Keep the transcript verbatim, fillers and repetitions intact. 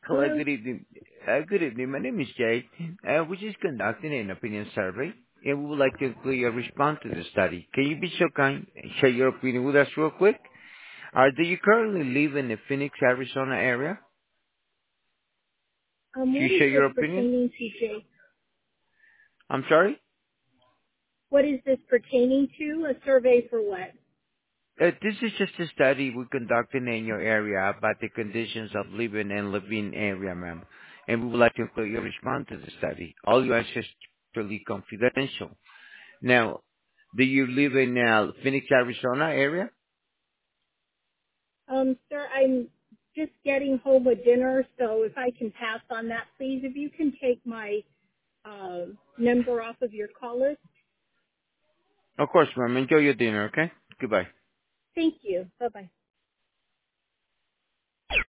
Hello, Hello? good evening. Uh, good evening. My name is Jay. Uh, we're just conducting an opinion survey, and we would like to include your response to the study. Can you be so kind and share your opinion with us real quick? Uh, do you currently live in the Phoenix, Arizona area? Um, Can you what is share this your opinion? pertaining to, Jay? I'm sorry? What is this pertaining to? A survey for what? Uh, this is just a study we're conducting in your area about the conditions of living and living area, ma'am. And we would like to include your response to the study. All your answers are strictly confidential. Now, do you live in uh, Phoenix, Arizona area? Um, sir, I'm just getting home with dinner, so if I can pass on that, please. If you can take my uh, number off of your call list. Of course, ma'am. Enjoy your dinner, okay? Goodbye. Thank you. Bye-bye.